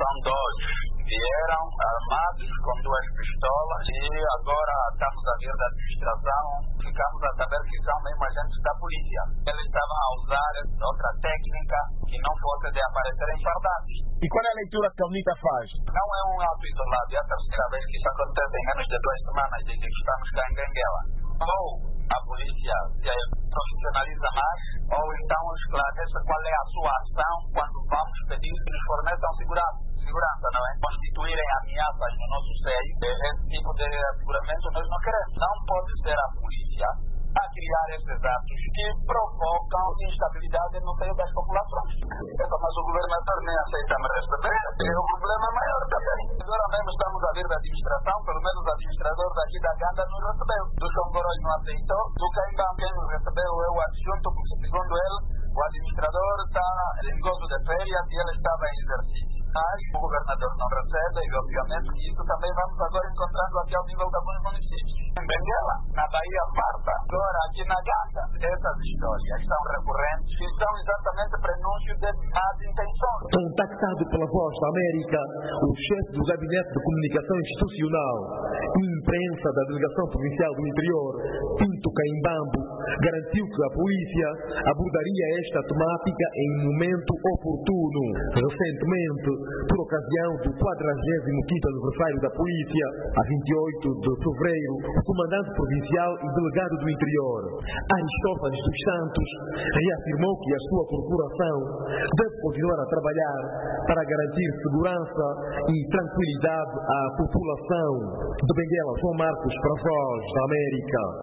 são dois. Vieram armados com 2 pistolas e agora estamos a vir da administração. Ficamos a saber que são mesmo agentes da polícia. Eles estavam a usar outra técnica que não fosse de aparecerem fardados. E qual é a leitura que a UNITA faz? Não é um ato isolado. É a terceira vez que isso acontece em menos de 2 semanas desde que estamos cá em Benguela. Ou a polícia se profissionaliza mais, ou então esclarece qual é a sua ação quando vamos pedir que nos forneçam segurança, não é? Constituírem ameaças no nosso seio, esse tipo de asseguramento nós não queremos. Não pode ser a polícia a criar esses atos que provocam instabilidade no seio das populações. Mas o governador nem aceita me receber, é um problema maior também. Agora mesmo estamos a vir da administração, pelo menos o administrador daqui da Ganda nos recebeu. Do Xongoroi não aceitou, do Caimbam quem nos recebeu é o adjunto, porque segundo ele, o administrador está em gozo de férias e ele estava em exercício. Mas o governador não recebe e obviamente que isso também vamos agora encontrando aqui ao nível de alguns municípios. Em Benguela, na Bahia Farta, agora aqui na Ganda. Essas histórias são recorrentes e são exatamente prenúncio de más intenções. Contactado pela Voz da América, o chefe do Gabinete de Comunicação Institucional e Imprensa da Delegação Provincial do Interior, Pinto Caimbambo, garantiu que a polícia abordaria esta temática em momento oportuno. Recentemente, por ocasião do 45º aniversário da polícia, a 28 de fevereiro, o comandante provincial e delegado do Interior, Aristófanes dos Santos, reafirmou que a sua corporação deve continuar a trabalhar para garantir segurança e tranquilidade à população. De Benguela, João Marcos, para a Voz da América.